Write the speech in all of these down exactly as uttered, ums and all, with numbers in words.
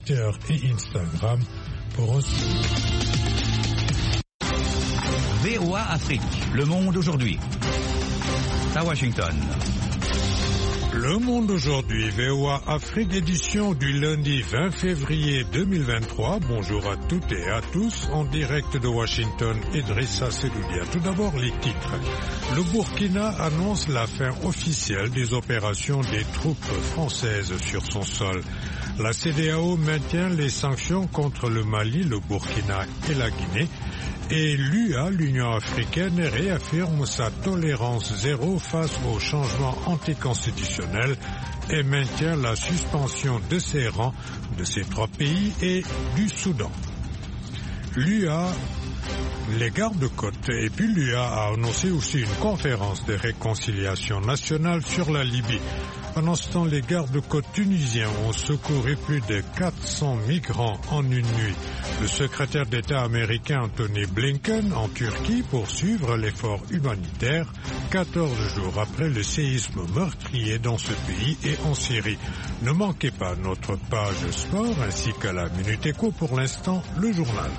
Twitter et Instagram pour un... V O A Afrique, Le Monde aujourd'hui. À Washington. Le Monde aujourd'hui, V O A Afrique, édition du lundi vingt février deux mille vingt-trois. Bonjour à toutes et à tous, en direct de Washington, Idrissa Sedoudia. Tout d'abord, les titres. Le Burkina annonce la fin officielle des opérations des troupes françaises sur son sol. La C E D E A O maintient les sanctions contre le Mali, le Burkina et la Guinée. Et l'U A, l'Union africaine, réaffirme sa tolérance zéro face aux changements anticonstitutionnels et maintient la suspension de ses rangs de ces trois pays et du Soudan. L'U A, les gardes-côtes et puis l'U A a annoncé aussi une conférence de réconciliation nationale sur la Libye. Pendant ce temps, les gardes-côtes tunisiens ont secouru plus de quatre cents migrants en une nuit. Le secrétaire d'État américain Anthony Blinken en Turquie pour suivre l'effort humanitaire quatorze jours après le séisme meurtrier dans ce pays et en Syrie. Ne manquez pas notre page sport ainsi qu'à la Minute Éco. Pour l'instant, le journal.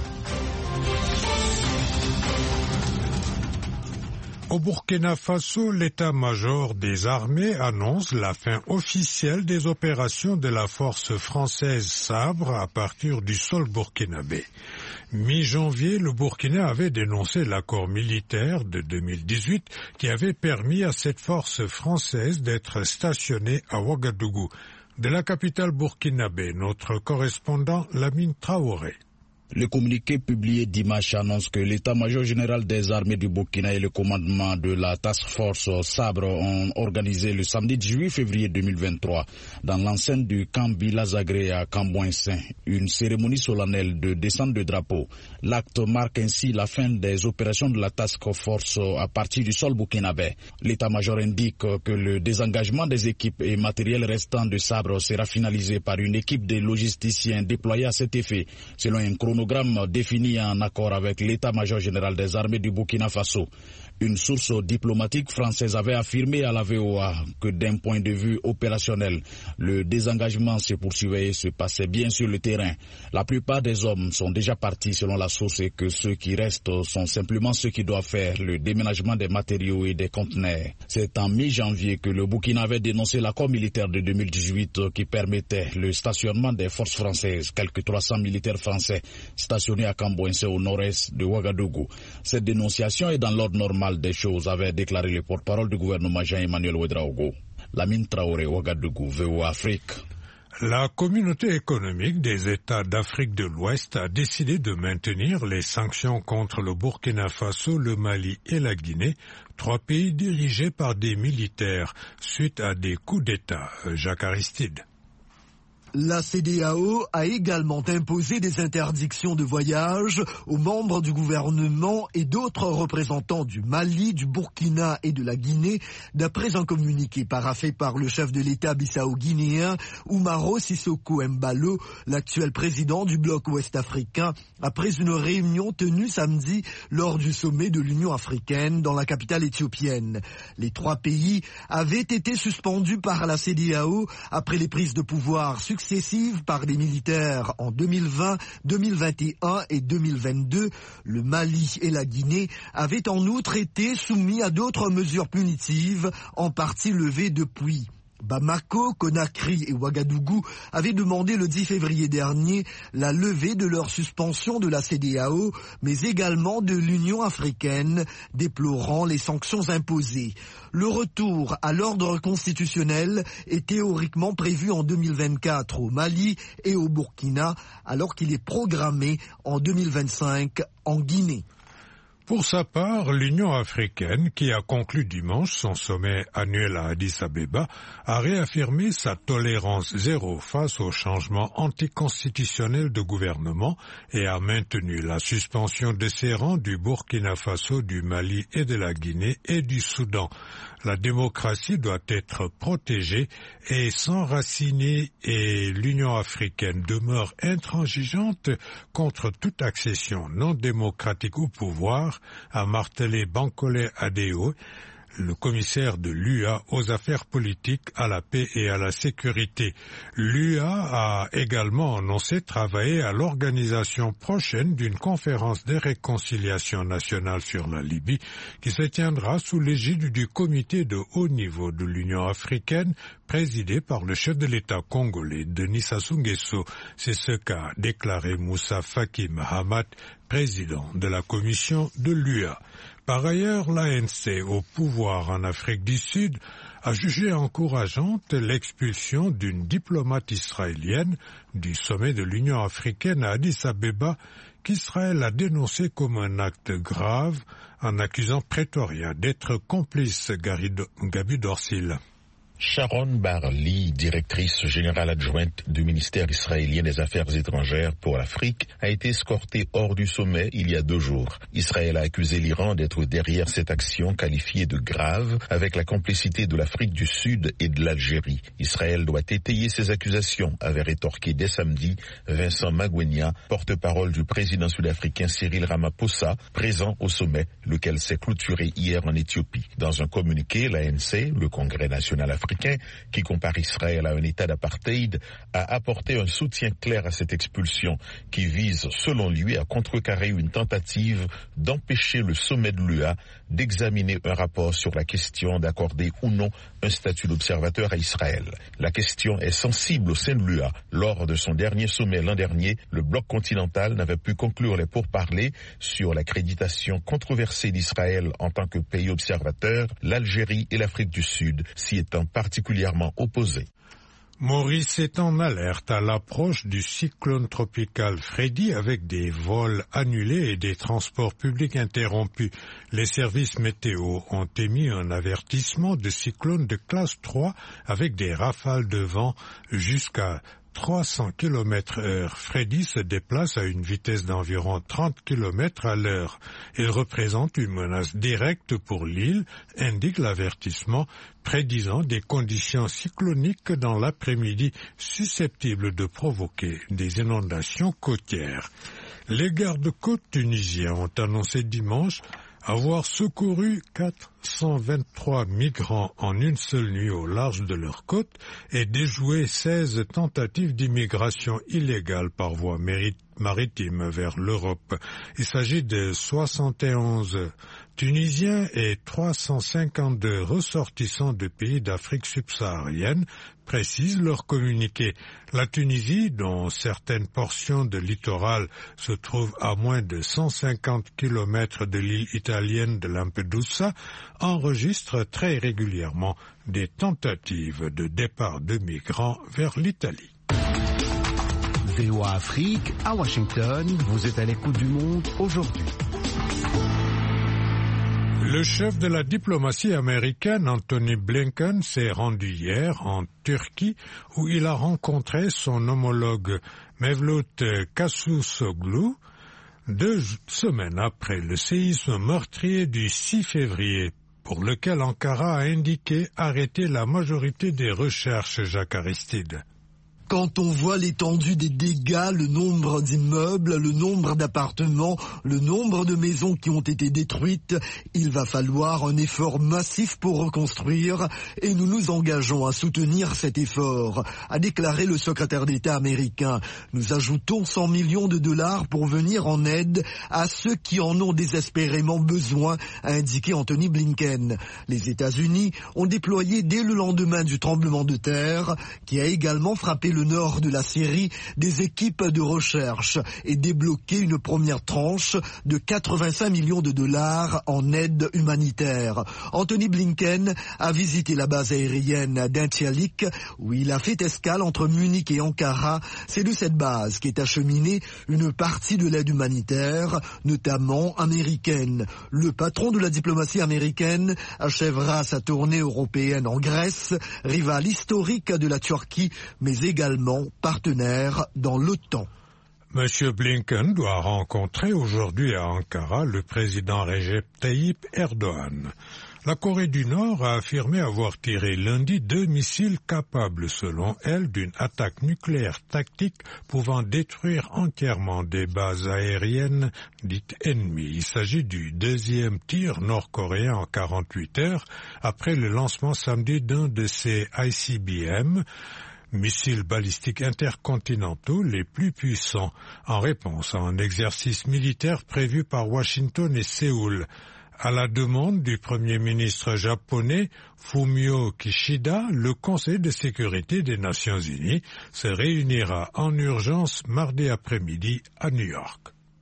Au Burkina Faso, l'état-major des armées annonce la fin officielle des opérations de la force française Sabre à partir du sol burkinabé. Mi-janvier, le Burkina avait dénoncé l'accord militaire de deux mille dix-huit qui avait permis à cette force française d'être stationnée à Ouagadougou. De la capitale burkinabé, notre correspondant Lamine Traoré. Le communiqué publié dimanche annonce que l'état-major général des armées du Burkina et le commandement de la task force Sabre ont organisé le samedi dix-huit février deux mille vingt-trois dans l'enceinte du camp Bilazagré à Cambouin-Saint une cérémonie solennelle de descente de drapeau. L'acte marque ainsi la fin des opérations de la task force à partir du sol burkinabé. L'état-major indique que le désengagement des équipes et matériels restants de Sabre sera finalisé par une équipe de logisticiens déployés à cet effet, selon un chronogramme défini en accord avec l'état-major général des armées du Burkina Faso. Une source diplomatique française avait affirmé à la V O A que d'un point de vue opérationnel, le désengagement se poursuivait et se passait bien sur le terrain. La plupart des hommes sont déjà partis selon la source et que ceux qui restent sont simplement ceux qui doivent faire le déménagement des matériaux et des conteneurs. C'est en mi-janvier que le Burkina avait dénoncé l'accord militaire de deux mille dix-huit qui permettait le stationnement des forces françaises, quelques trois cents militaires français stationnés à Cambouin-Saint au nord-est de Ouagadougou. Cette dénonciation est dans l'ordre normal des choses, avait déclaré le porte-parole du gouvernement Jean-Emmanuel Ouedraogo. Lamine Traoré, Ouagadougou, V O A Afrique. La communauté économique des États d'Afrique de l'Ouest a décidé de maintenir les sanctions contre le Burkina Faso, le Mali et la Guinée, trois pays dirigés par des militaires suite à des coups d'État. Jacques Aristide. La C E D E A O a également imposé des interdictions de voyage aux membres du gouvernement et d'autres représentants du Mali, du Burkina et de la Guinée, d'après un communiqué paraphé par le chef de l'État bissau-guinéen, Oumaro Sissoko Embalo, l'actuel président du bloc ouest-africain, après une réunion tenue samedi lors du sommet de l'Union africaine dans la capitale éthiopienne. Les trois pays avaient été suspendus par la C E D E A O après les prises de pouvoir successives successives par des militaires en deux mille vingt, deux mille vingt et un et deux mille vingt-deux. Le Mali et la Guinée avaient en outre été soumis à d'autres mesures punitives, en partie levées depuis. Bamako, Conakry et Ouagadougou avaient demandé le dix février dernier la levée de leur suspension de la C E D E A O, mais également de l'Union africaine, déplorant les sanctions imposées. Le retour à l'ordre constitutionnel est théoriquement prévu en deux mille vingt-quatre au Mali et au Burkina, alors qu'il est programmé en deux mille vingt-cinq en Guinée. Pour sa part, l'Union africaine, qui a conclu dimanche son sommet annuel à Addis Abeba, a réaffirmé sa tolérance zéro face aux changements anticonstitutionnels de gouvernement et a maintenu la suspension de ses rangs du Burkina Faso, du Mali et de la Guinée et du Soudan. La démocratie doit être protégée et s'enraciner et l'Union africaine demeure intransigeante contre toute accession non démocratique au pouvoir, a martelé Bankole Adebayo, le commissaire de l'U A aux affaires politiques, à la paix et à la sécurité. L'U A a également annoncé travailler à l'organisation prochaine d'une conférence de réconciliation nationale sur la Libye qui se tiendra sous l'égide du comité de haut niveau de l'Union africaine présidé par le chef de l'État congolais, Denis Sassou Nguesso. C'est ce qu'a déclaré Moussa Faki Mahamat, président de la commission de l'U A. Par ailleurs, l'A N C au pouvoir en Afrique du Sud a jugé encourageante l'expulsion d'une diplomate israélienne du sommet de l'Union africaine à Addis Abeba qu'Israël a dénoncé comme un acte grave en accusant Pretoria d'être complice. Gabi Dorsil. Sharon Bar-Lee, directrice générale adjointe du ministère israélien des Affaires étrangères pour l'Afrique, a été escortée hors du sommet il y a deux jours. Israël a accusé l'Iran d'être derrière cette action qualifiée de grave avec la complicité de l'Afrique du Sud et de l'Algérie. Israël doit étayer ces accusations, avait rétorqué dès samedi Vincent Magwenya, porte-parole du président sud-africain Cyril Ramaphosa, présent au sommet, lequel s'est clôturé hier en Éthiopie. Dans un communiqué, l'A N C, le Congrès national africain, qui compare Israël à un état d'apartheid, a apporté un soutien clair à cette expulsion qui vise, selon lui, à contrecarrer une tentative d'empêcher le sommet de l'U A d'examiner un rapport sur la question d'accorder ou non un statut d'observateur à Israël. La question est sensible au sein de l'U A. Lors de son dernier sommet l'an dernier, le bloc continental n'avait pu conclure les pourparlers sur l'accréditation controversée d'Israël en tant que pays observateur, l'Algérie et l'Afrique du Sud s'y étant particulièrement opposés. Maurice est en alerte à l'approche du cyclone tropical Freddy avec des vols annulés et des transports publics interrompus. Les services météo ont émis un avertissement de cyclone de classe trois avec des rafales de vent jusqu'à trois cents kilomètres heure. Freddy se déplace à une vitesse d'environ trente kilomètres à l'heure. Il représente une menace directe pour l'île, indique l'avertissement, prédisant des conditions cycloniques dans l'après-midi susceptibles de provoquer des inondations côtières. Les gardes-côtes tunisiens ont annoncé dimanche avoir secouru quatre cent vingt-trois migrants en une seule nuit au large de leur côte et déjoué seize tentatives d'immigration illégale par voie maritime vers l'Europe. Il s'agit de soixante et onze Tunisiens et trois cent cinquante-deux ressortissants de pays d'Afrique subsaharienne, précise leur communiqué. La Tunisie, dont certaines portions de littoral se trouvent à moins de cent cinquante kilomètres de l'île italienne de Lampedusa, enregistre très régulièrement des tentatives de départ de migrants vers l'Italie. V O A Afrique, à Washington, vous êtes à l'écoute du monde aujourd'hui. Le chef de la diplomatie américaine, Anthony Blinken, s'est rendu hier en Turquie où il a rencontré son homologue Mevlut Cavusoglu deux semaines après le séisme meurtrier du six février, pour lequel Ankara a indiqué arrêter la majorité des recherches. Jacques Aristide. Quand on voit l'étendue des dégâts, le nombre d'immeubles, le nombre d'appartements, le nombre de maisons qui ont été détruites, il va falloir un effort massif pour reconstruire et nous nous engageons à soutenir cet effort, a déclaré le secrétaire d'État américain. Nous ajoutons cent millions de dollars pour venir en aide à ceux qui en ont désespérément besoin, a indiqué Anthony Blinken. Les États-Unis ont déployé dès le lendemain du tremblement de terre, qui a également frappé le nord de la Syrie, des équipes de recherche et débloqué une première tranche de quatre-vingt-cinq millions de dollars en aide humanitaire. Anthony Blinken a visité la base aérienne d'Intialik où il a fait escale entre Munich et Ankara. C'est de cette base qu'est acheminée une partie de l'aide humanitaire, notamment américaine. Le patron de la diplomatie américaine achèvera sa tournée européenne en Grèce, rivale historique de la Turquie, mais également partenaire dans l'OTAN. Monsieur Blinken doit rencontrer aujourd'hui à Ankara le président Recep Tayyip Erdogan. La Corée du Nord a affirmé avoir tiré lundi deux missiles capables, selon elle, d'une attaque nucléaire tactique pouvant détruire entièrement des bases aériennes dites ennemies. Il s'agit du deuxième tir nord-coréen en quarante-huit heures après le lancement samedi d'un de ces I C B M, missiles balistiques intercontinentaux les plus puissants, en réponse à un exercice militaire prévu par Washington et Séoul. À la demande du Premier ministre japonais Fumio Kishida, le Conseil de sécurité des Nations Unies se réunira en urgence mardi après-midi à New York.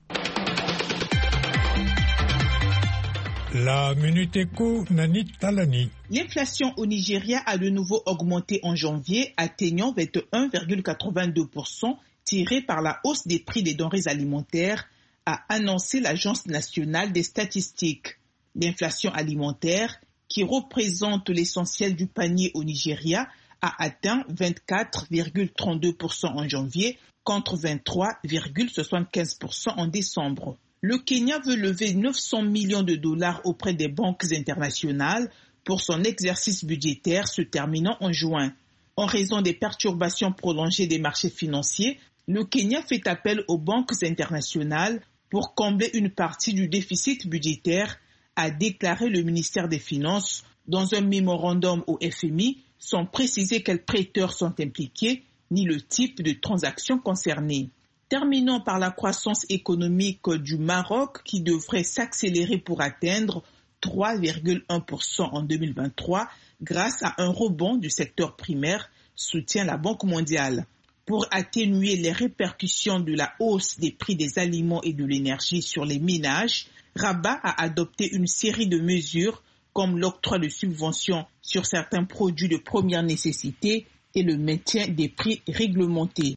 La Minute Éco, Nani Talani. L'inflation au Nigeria a de nouveau augmenté en janvier, atteignant vingt et un virgule quatre-vingt-deux pour cent, tiré par la hausse des prix des denrées alimentaires, a annoncé l'Agence nationale des statistiques. L'inflation alimentaire, qui représente l'essentiel du panier au Nigeria, a atteint vingt-quatre virgule trente-deux pour cent en janvier, contre vingt-trois virgule soixante-quinze pour cent en décembre. Le Kenya veut lever neuf cents millions de dollars auprès des banques internationales pour son exercice budgétaire se terminant en juin. En raison des perturbations prolongées des marchés financiers, le Kenya fait appel aux banques internationales pour combler une partie du déficit budgétaire, a déclaré le ministère des Finances dans un mémorandum au F M I, sans préciser quels prêteurs sont impliqués ni le type de transactions concernées. Terminons par la croissance économique du Maroc qui devrait s'accélérer pour atteindre trois virgule un pour cent en deux mille vingt-trois grâce à un rebond du secteur primaire, soutient la Banque mondiale. Pour atténuer les répercussions de la hausse des prix des aliments et de l'énergie sur les ménages, Rabat a adopté une série de mesures comme l'octroi de subventions sur certains produits de première nécessité et le maintien des prix réglementés.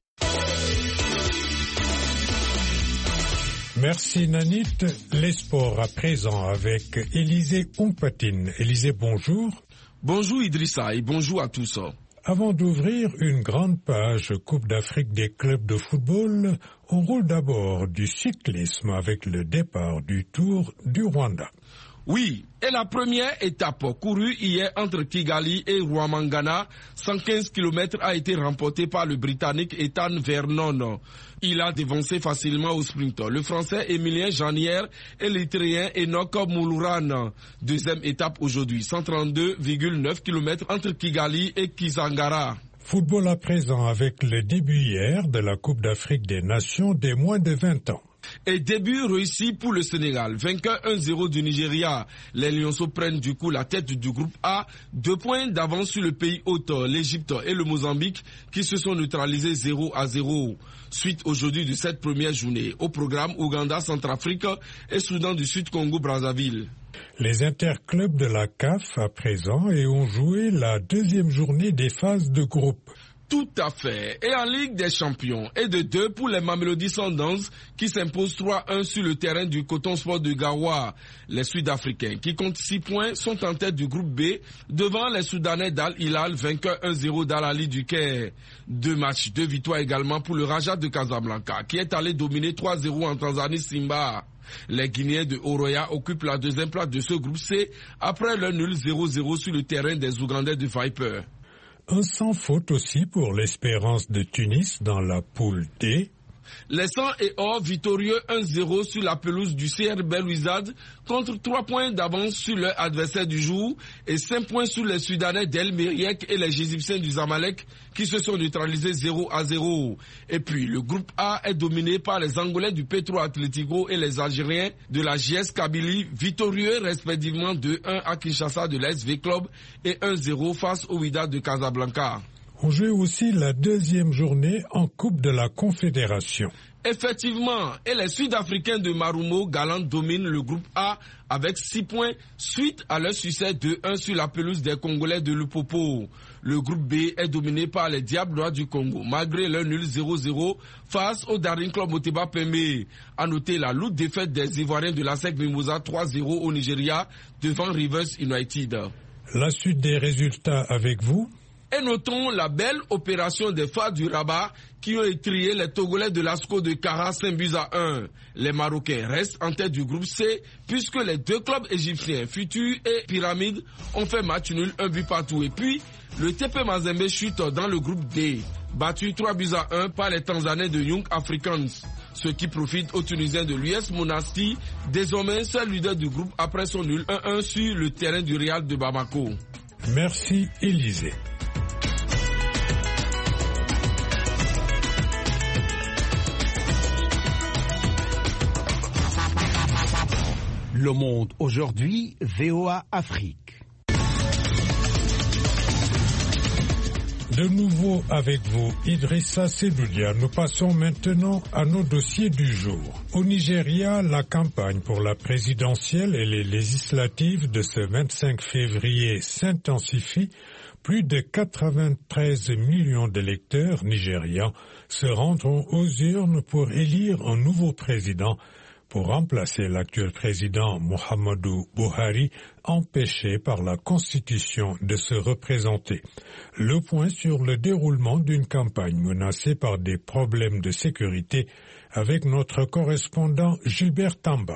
Merci Nanit. Les sports à présent avec Élisée Ompatine. Élisée, bonjour. Bonjour Idrissa et bonjour à tous. Avant d'ouvrir une grande page Coupe d'Afrique des clubs de football, on roule d'abord du cyclisme avec le départ du Tour du Rwanda. Oui, et la première étape courue hier entre Kigali et Rwamangana, cent quinze kilomètres, a été remportée par le Britannique Ethan Vernon. Il a dévancé facilement au sprint le Français Emilien Janière et l'Érythréen Enoch Moulouran. Deuxième étape aujourd'hui, cent trente-deux virgule neuf kilomètres entre Kigali et Kisangara. Football à présent avec le début hier de la Coupe d'Afrique des Nations des moins de vingt ans. Et début réussi pour le Sénégal, vainqueur un zéro du Nigeria. Les Lionceaux prennent du coup la tête du groupe A, deux points d'avance sur le pays hôte, l'Égypte et le Mozambique, qui se sont neutralisés zéro à zéro. Suite aujourd'hui de cette première journée, au programme Ouganda, Centrafrique et Soudan du Sud, Congo-Brazzaville. Les interclubs de la C A F à présent et ont joué la deuxième journée des phases de groupe. Tout à fait. Et en Ligue des Champions, et de deux pour les Mamelody Sundowns qui s'imposent trois un sur le terrain du Coton Sport de Gawa. Les Sud-Africains qui comptent six points sont en tête du groupe B devant les Soudanais d'Al Hilal vainqueurs un zéro d'Al-Ali du Caire. Deux matchs, deux victoires également pour le Raja de Casablanca qui est allé dominer trois zéro en Tanzanie Simba. Les Guinéens de Oroya occupent la deuxième place de ce groupe C après le nul zéro zéro sur le terrain des Ougandais de Viper. Un sans faute aussi pour l'Espérance de Tunis dans la poule D. Les Sang et Or victorieux un zéro sur la pelouse du C R Belouizdad contre trois points d'avance sur leur adversaire du jour et cinq points sur les Soudanais d'El Meriek et les Égyptiens du Zamalek qui se sont neutralisés zéro à zéro. Et puis le groupe A est dominé par les Angolais du Petro Atlético et les Algériens de la J S Kabylie victorieux respectivement deux un à Kinshasa de l'A S V Club et un zéro face au Wydad de Casablanca. On joue aussi la deuxième journée en Coupe de la Confédération. Effectivement, et les Sud-Africains de Marumo Galant dominent le groupe A avec six points suite à leur succès deux un sur la pelouse des Congolais de Lupopo. Le groupe B est dominé par les Diables Noirs du Congo malgré leur nul zéro zéro face au Daring Club Motema Pembe. A noter la lourde défaite des Ivoiriens de la S E C Mimosa trois zéro au Nigeria devant Rivers United. La suite des résultats avec vous. Et notons la belle opération des phares du Rabat qui ont étrié les Togolais de l'Asco de Kara cinq buts à un. Les Marocains restent en tête du groupe C puisque les deux clubs égyptiens, Futur et Pyramide, ont fait match nul un but partout. Et puis, le T P Mazembe chute dans le groupe D, battu trois buts à un par les Tanzaniens de Young Africans. Ce qui profite aux Tunisiens de l'U S Monastir, désormais seul leader du groupe après son nul un un sur le terrain du Real de Bamako. Merci Élisée. Le Monde aujourd'hui, V O A Afrique. De nouveau avec vous, Idrissa Seloudia. Nous passons maintenant à nos dossiers du jour. Au Nigeria, la campagne pour la présidentielle et les législatives de ce vingt-cinq février s'intensifie. Plus de quatre-vingt-treize millions d'électeurs nigérians se rendront aux urnes pour élire un nouveau président pour remplacer l'actuel président Muhammadu Buhari, empêché par la Constitution de se représenter. Le point sur le déroulement d'une campagne menacée par des problèmes de sécurité avec notre correspondant Gilbert Tamba.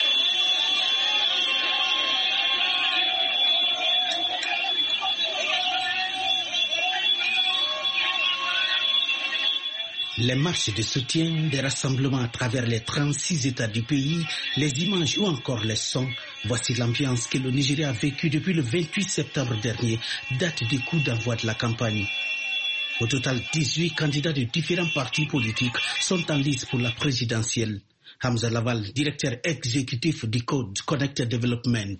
Les marches de soutien, des rassemblements à travers les trente-six États du pays, les images ou encore les sons, voici l'ambiance que le Nigeria a vécue depuis le vingt-huit septembre dernier, date du coup d'envoi de la campagne. Au total, dix-huit candidats de différents partis politiques sont en lice pour la présidentielle. Hamza Lawal, directeur exécutif du Code Connected Development.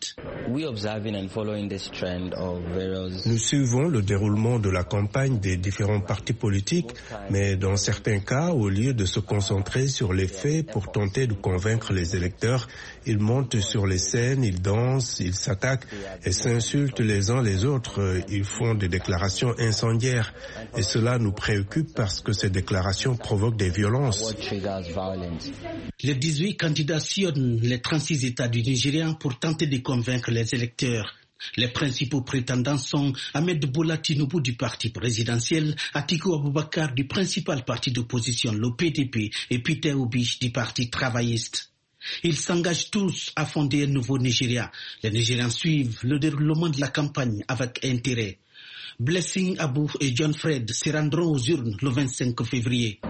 Nous suivons le déroulement de la campagne des différents partis politiques, mais dans certains cas, au lieu de se concentrer sur les faits pour tenter de convaincre les électeurs, ils montent sur les scènes, ils dansent, ils s'attaquent et s'insultent les uns les autres. Ils font des déclarations incendiaires et cela nous préoccupe parce que ces déclarations provoquent des violences. Les dix-huit candidats sillonnent les trente-six États du Nigeria pour tenter de convaincre les électeurs. Les principaux prétendants sont Ahmed Bola Tinubu du parti présidentiel, Atiku Abubakar du principal parti d'opposition, le P D P, et Peter Obi du parti travailliste. Ils s'engagent tous à fonder un nouveau Nigeria. Les Nigériens suivent le déroulement de la campagne avec intérêt. Blessing Abou et John Fred se rendront aux urnes le vingt-cinq février.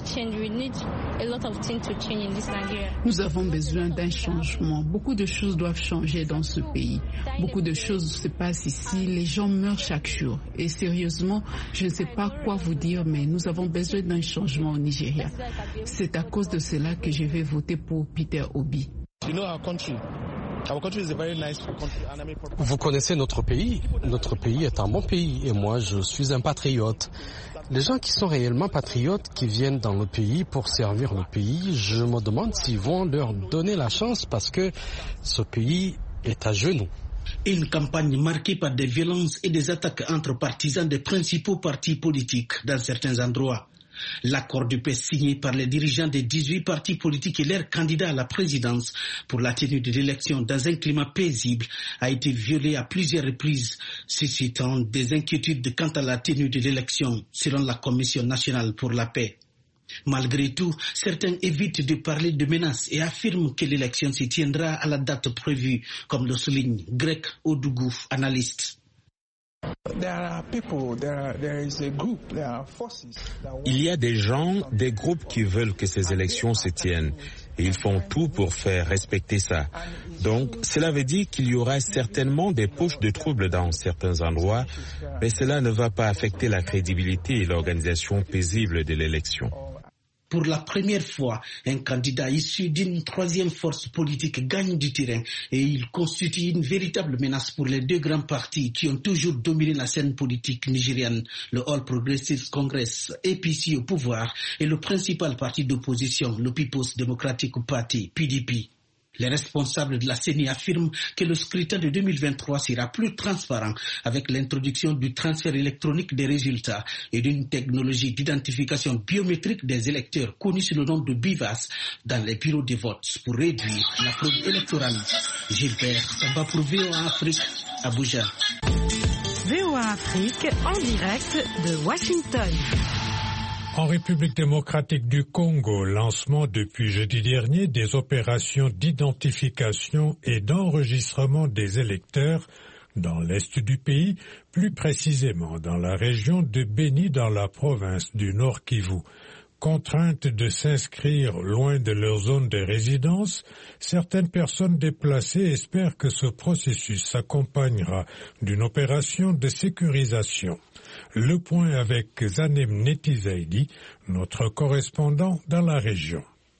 Nous avons besoin d'un changement. Beaucoup de choses doivent changer dans ce pays. Beaucoup de choses se passent ici. Les gens meurent chaque jour. Et sérieusement, je ne sais pas quoi vous dire, mais nous avons besoin d'un changement au Nigeria. C'est à cause de cela que je vais voter pour Peter Obi. Vous connaissez notre pays. Notre pays est un bon pays et moi je suis un patriote. Les gens qui sont réellement patriotes, qui viennent dans le pays pour servir le pays, je me demande s'ils vont leur donner la chance parce que ce pays est à genoux. Une campagne marquée par des violences et des attaques entre partisans des principaux partis politiques dans certains endroits. L'accord de paix signé par les dirigeants des dix-huit partis politiques et leurs candidats à la présidence pour la tenue de l'élection dans un climat paisible a été violé à plusieurs reprises, suscitant des inquiétudes quant à la tenue de l'élection, selon la Commission nationale pour la paix. Malgré tout, certains évitent de parler de menaces et affirment que l'élection se tiendra à la date prévue, comme le souligne Greg Odougou, analyste. Il y a des gens, des groupes qui veulent que ces élections se tiennent et ils font tout pour faire respecter ça. Donc, cela veut dire qu'il y aura certainement des poches de troubles dans certains endroits, mais cela ne va pas affecter la crédibilité et l'organisation paisible de l'élection. Pour la première fois, un candidat issu d'une troisième force politique gagne du terrain et il constitue une véritable menace pour les deux grands partis qui ont toujours dominé la scène politique nigériane, le All Progressive Congress, A P C au pouvoir, et le principal parti d'opposition, le People's Democratic Party, P D P. Les responsables de la C E N I affirment que le scrutin de deux mille vingt-trois sera plus transparent avec l'introduction du transfert électronique des résultats et d'une technologie d'identification biométrique des électeurs connue sous le nom de BIVAS dans les bureaux de vote pour réduire la fraude électorale. Gilbert Tamba pour V O A Afrique, Abuja. V O A A Afrique en direct de Washington. En République démocratique du Congo, lancement depuis jeudi dernier des opérations d'identification et d'enregistrement des électeurs dans l'est du pays, plus précisément dans la région de Béni dans la province du Nord Kivu. Contraintes de s'inscrire loin de leur zone de résidence, certaines personnes déplacées espèrent que ce processus s'accompagnera d'une opération de sécurisation. Le point avec Zanem Netizaidi, notre correspondant dans la région.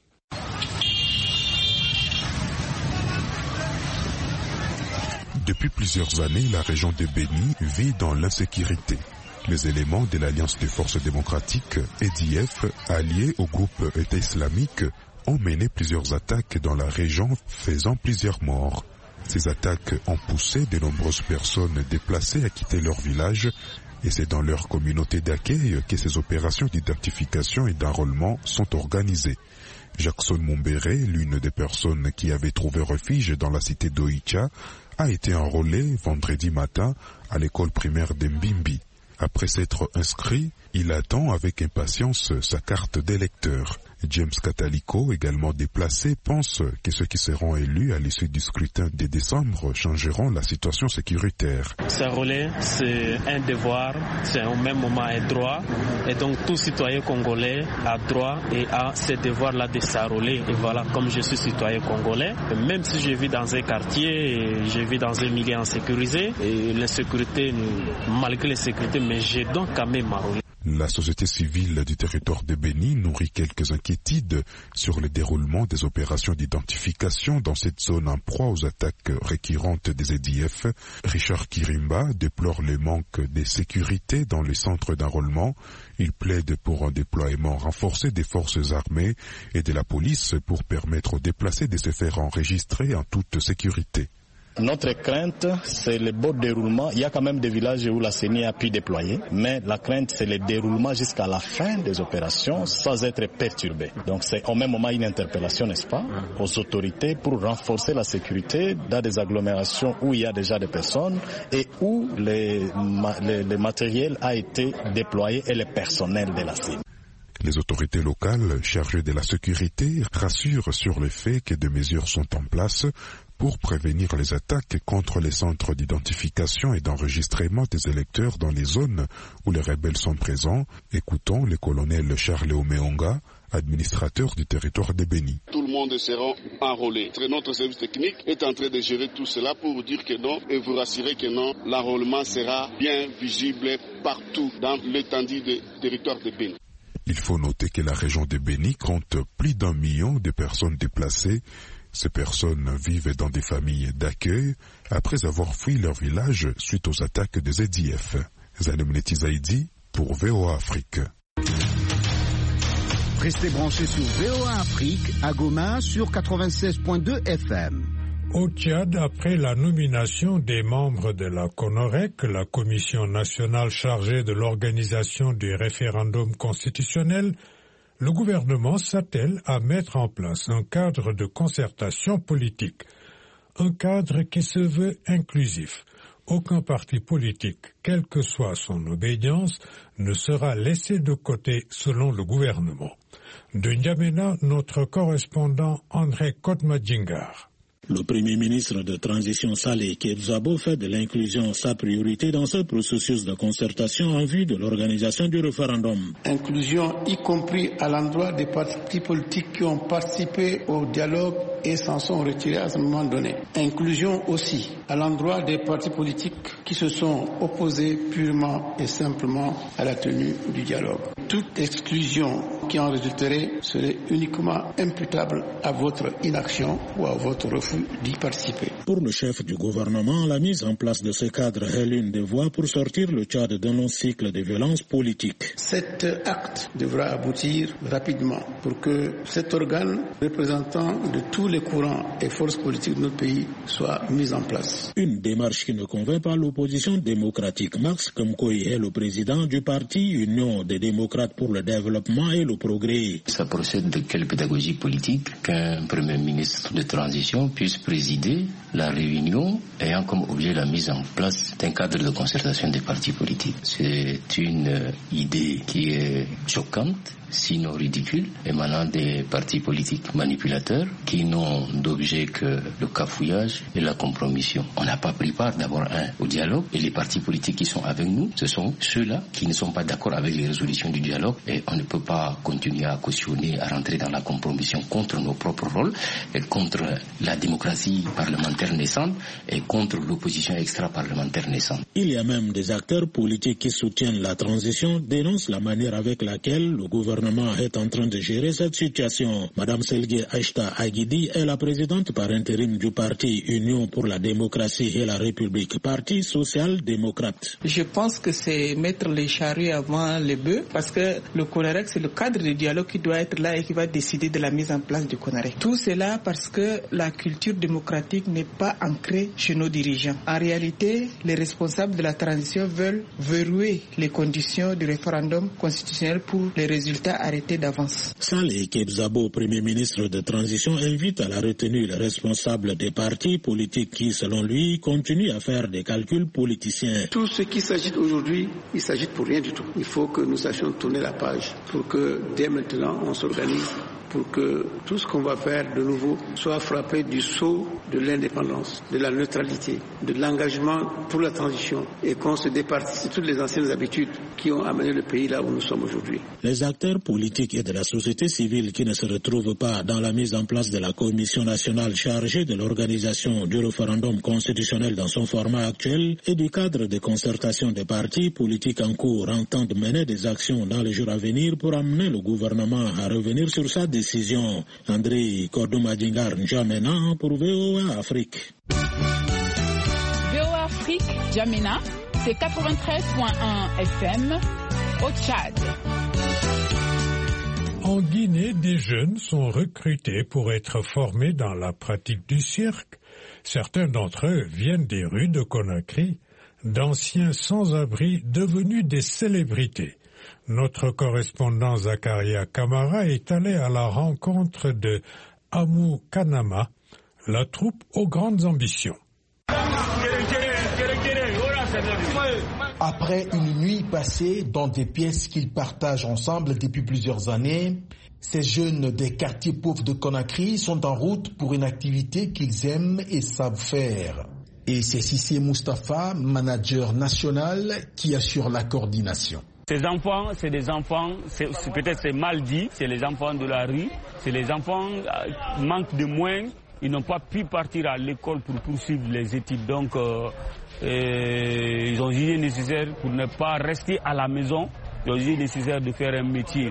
Depuis plusieurs années, la région de Béni vit dans l'insécurité. Les éléments de l'Alliance des forces démocratiques, A D F, alliés au groupe État islamique, ont mené plusieurs attaques dans la région, faisant plusieurs morts. Ces attaques ont poussé de nombreuses personnes déplacées à quitter leur village, et c'est dans leur communauté d'accueil que ces opérations d'identification et d'enrôlement sont organisées. Jackson Mumbere, l'une des personnes qui avait trouvé refuge dans la cité d'Oicha, a été enrôlé vendredi matin à l'école primaire d'Mbimbi. Après s'être inscrit, il attend avec impatience sa carte d'électeur. James Catalico, également déplacé, pense que ceux qui seront élus à l'issue du scrutin de décembre changeront la situation sécuritaire. S'enrôler, c'est un devoir, c'est au même moment un droit. Et donc tout citoyen congolais a droit et a ce devoir-là de s'enrôler. Et voilà, comme je suis citoyen congolais, même si je vis dans un quartier, je vis dans un milieu insécurisé, et l'insécurité, malgré l'insécurité, mais j'ai donc quand même enrôlé. La société civile du territoire de Béni nourrit quelques inquiétudes sur le déroulement des opérations d'identification dans cette zone en proie aux attaques récurrentes des A D F. Richard Kirimba déplore le manque de sécurité dans les centres d'enrôlement. Il plaide pour un déploiement renforcé des forces armées et de la police pour permettre aux déplacés de se faire enregistrer en toute sécurité. Notre crainte, c'est le bon déroulement. Il y a quand même des villages où la C E N I a pu déployer, mais la crainte, c'est le déroulement jusqu'à la fin des opérations sans être perturbé. Donc c'est au même moment une interpellation, n'est-ce pas, aux autorités pour renforcer la sécurité dans des agglomérations où il y a déjà des personnes et où les, les, le matériel a été déployé et le personnel de la C E N I. Les autorités locales chargées de la sécurité rassurent sur le fait que des mesures sont en place pour prévenir les attaques contre les centres d'identification et d'enregistrement des électeurs dans les zones où les rebelles sont présents. Écoutons le colonel Charles Omeonga, administrateur du territoire de Béni. Tout le monde sera enrôlé. Notre service technique est en train de gérer tout cela pour vous dire que non et vous rassurer que non, l'enrôlement sera bien visible partout dans l'étendue du territoire de Béni. Il faut noter que la région de Béni compte plus d'un million de personnes déplacées. Ces personnes vivent dans des familles d'accueil après avoir fui leur village suite aux attaques des A D F. Zanem Netizaidi pour V O A Afrique. Restez branchés sur V O A Afrique à Goma sur quatre-vingt-seize point deux F M. Au Tchad, après la nomination des membres de la CONOREC, la commission nationale chargée de l'organisation du référendum constitutionnel, le gouvernement s'attelle à mettre en place un cadre de concertation politique, un cadre qui se veut inclusif. Aucun parti politique, quelle que soit son obédience, ne sera laissé de côté selon le gouvernement. De N'Djamena, notre correspondant André Kotmadjingar. Le Premier ministre de transition Saleh Kebzabo fait de l'inclusion sa priorité dans ce processus de concertation en vue de l'organisation du référendum. Inclusion y compris à l'endroit des partis politiques qui ont participé au dialogue et s'en sont retirés à ce moment donné. Inclusion aussi à l'endroit des partis politiques qui se sont opposés purement et simplement à la tenue du dialogue. Toute exclusion qui en résulterait serait uniquement imputable à votre inaction ou à votre refus d'y participer. Pour le chef du gouvernement, la mise en place de ce cadre est l'une des voies pour sortir le Tchad d'un long cycle de violence politique. Cet acte devra aboutir rapidement pour que cet organe représentant de tous les les courants et forces politiques de notre pays soient mis en place. Une démarche qui ne convainc pas l'opposition démocratique. Max Kamkoy est le président du parti Union des démocrates pour le développement et le progrès. Ça procède de quelle pédagogie politique qu'un premier ministre de transition puisse présider la réunion ayant comme objet la mise en place d'un cadre de concertation des partis politiques. C'est une idée qui est choquante, sinon ridicule, émanant des partis politiques manipulateurs qui n'ont d'objet que le cafouillage et la compromission. On n'a pas pris part d'abord un au dialogue et les partis politiques qui sont avec nous, ce sont ceux-là qui ne sont pas d'accord avec les résolutions du dialogue et on ne peut pas continuer à cautionner, à rentrer dans la compromission contre nos propres rôles et contre la démocratie parlementaire naissante et contre l'opposition extra-parlementaire naissante. Il y a même des acteurs politiques qui soutiennent la transition, dénoncent la manière avec laquelle le gouvernement Le gouvernement est en train de gérer cette situation. Madame Selge Aïchta Aguidi est la présidente par intérim du parti Union pour la démocratie et la République, parti social-démocrate. Je pense que c'est mettre les charrues avant les bœufs parce que le CONAREC, c'est le cadre de dialogue qui doit être là et qui va décider de la mise en place du CONAREC. Tout cela parce que la culture démocratique n'est pas ancrée chez nos dirigeants. En réalité, les responsables de la transition veulent verrouiller les conditions du référendum constitutionnel pour les résultats arrêtés d'avance. Saleh Kebzabo, Premier ministre de transition, invite à la retenue les responsables des partis politiques qui, selon lui, continuent à faire des calculs politiciens. Tout ce qui s'agite aujourd'hui, il s'agit pour rien du tout. Il faut que nous sachions tourner la page pour que dès maintenant on s'organise pour que tout ce qu'on va faire de nouveau soit frappé du sceau de l'indépendance, de la neutralité, de l'engagement pour la transition et qu'on se départisse de toutes les anciennes habitudes qui ont amené le pays là où nous sommes aujourd'hui. Les acteurs politiques et de la société civile qui ne se retrouvent pas dans la mise en place de la commission nationale chargée de l'organisation du référendum constitutionnel dans son format actuel et du cadre de concertation des partis politiques en cours entendent mener des actions dans les jours à venir pour amener le gouvernement à revenir sur sa décision. André Kordouma-Djingar N'Djamena pour V O A Afrique. V O A Afrique, N'Djamena, c'est quatre-vingt-treize virgule un F M au Tchad. En Guinée, des jeunes sont recrutés pour être formés dans la pratique du cirque. Certains d'entre eux viennent des rues de Conakry, d'anciens sans-abri devenus des célébrités. Notre correspondant Zakaria Kamara est allé à la rencontre de Amou Kanama, la troupe aux grandes ambitions. Après une nuit passée dans des pièces qu'ils partagent ensemble depuis plusieurs années, ces jeunes des quartiers pauvres de Conakry sont en route pour une activité qu'ils aiment et savent faire. Et c'est Sissé Moustapha, manager national, qui assure la coordination. Ces enfants, c'est des enfants, c'est, c'est, peut-être c'est mal dit, c'est les enfants de la rue, c'est les enfants qui euh, manquent de moyens, ils n'ont pas pu partir à l'école pour poursuivre les études, donc euh, et ils ont jugé nécessaire pour ne pas rester à la maison, ils ont jugé nécessaire de faire un métier.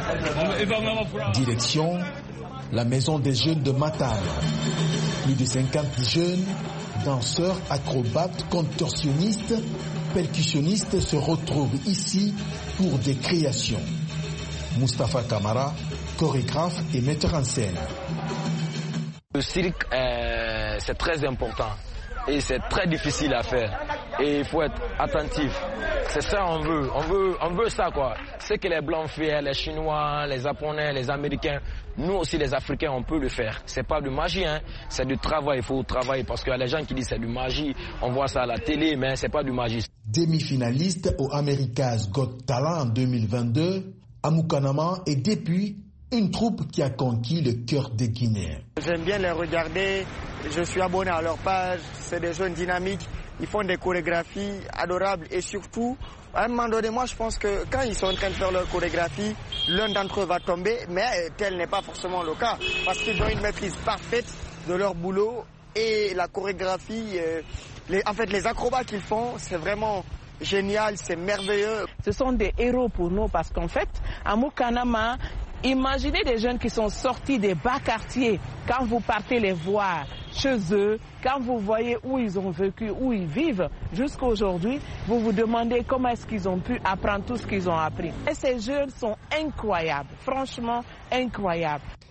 Direction, la maison des jeunes de Matane. Plus de cinquante jeunes, danseurs, acrobates, contorsionnistes, percussionnistes se retrouvent ici pour des créations. Moustapha Kamara, chorégraphe et metteur en scène. Le cirque, euh, c'est très important et c'est très difficile à faire. Et il faut être attentif. C'est ça on veut. On veut, on veut ça quoi. Ce que les Blancs font, les Chinois, les Japonais, les Américains, nous aussi les Africains, on peut le faire. C'est pas de magie, hein. C'est du travail. Il faut travailler parce qu'il y a les gens qui disent c'est du magie. On voit ça à la télé, mais c'est pas du magie. Demi-finaliste au America's Got Talent en deux mille vingt-deux, Amou Kanama est depuis une troupe qui a conquis le cœur des Guinéens. J'aime bien les regarder. Je suis abonné à leur page. C'est des jeunes dynamiques. Ils font des chorégraphies adorables et surtout, à un moment donné, moi je pense que quand ils sont en train de faire leur chorégraphie, l'un d'entre eux va tomber, mais tel n'est pas forcément le cas parce qu'ils ont une maîtrise parfaite de leur boulot et la chorégraphie, euh, les, en fait les acrobats qu'ils font, c'est vraiment génial, c'est merveilleux. Ce sont des héros pour nous parce qu'en fait, Amou Kanama, imaginez des jeunes qui sont sortis des bas quartiers, quand vous partez les voir chez eux, quand vous voyez où ils ont vécu, où ils vivent, jusqu'à aujourd'hui, vous vous demandez comment est-ce qu'ils ont pu apprendre tout ce qu'ils ont appris. Et ces jeunes sont incroyables, franchement incroyables.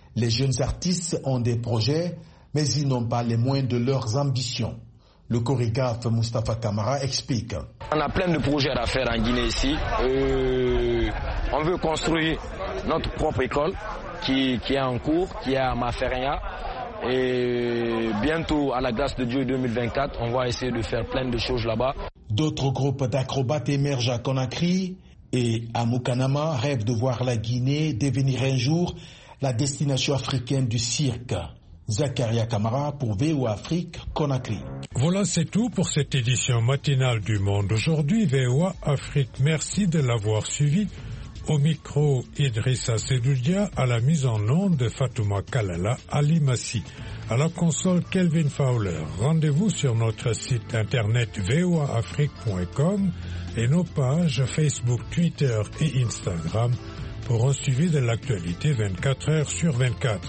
Les jeunes artistes ont des projets, mais ils n'ont pas les moyens de leurs ambitions. Le chorégraphe Moustapha Kamara explique. On a plein de projets à faire en Guinée ici. Euh, on veut construire notre propre école qui, qui est en cours, qui est à Maferia. Et bientôt, à la grâce de Dieu deux mille vingt-quatre, on va essayer de faire plein de choses là-bas. D'autres groupes d'acrobates émergent à Conakry et à Mukanama rêvent de voir la Guinée devenir un jour la destination africaine du cirque. Zakaria Kamara pour V O A Afrique, Conakry. Voilà, c'est tout pour cette édition matinale du Monde aujourd'hui. V O A Afrique, merci de l'avoir suivi. Au micro, Idrissa Sedoudia, à la mise en onde de Fatouma Kalala Ali Massi. À la console, Kelvin Fowler. Rendez-vous sur notre site internet v o a afrique point com et nos pages Facebook, Twitter et Instagram pour un suivi de l'actualité vingt-quatre heures sur vingt-quatre.